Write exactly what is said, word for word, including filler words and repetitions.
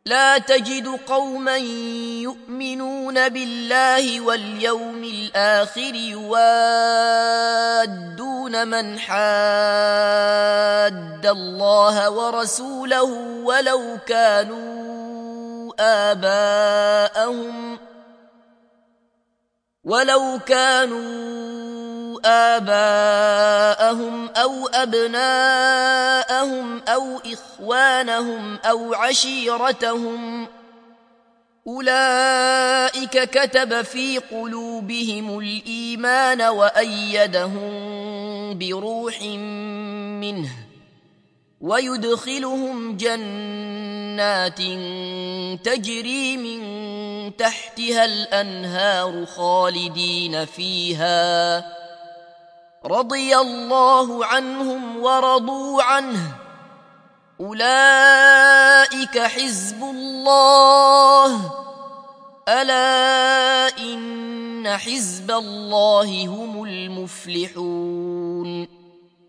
لا تجد قوما يؤمنون بالله واليوم الآخر يوادون من حاد الله ورسوله ولو كانوا آباءهم ولو كانوا آباءهم أو أبناءهم أو إخوانهم أو عشيرتهم أولئك كتب في قلوبهم الإيمان وأيدهم بروح منه ويدخلهم جنات تجري من تحتها الأنهار خالدين فيها رضي الله عنهم ورضوا عنه أولئك حزب الله ألا إن حزب الله هم المفلحون.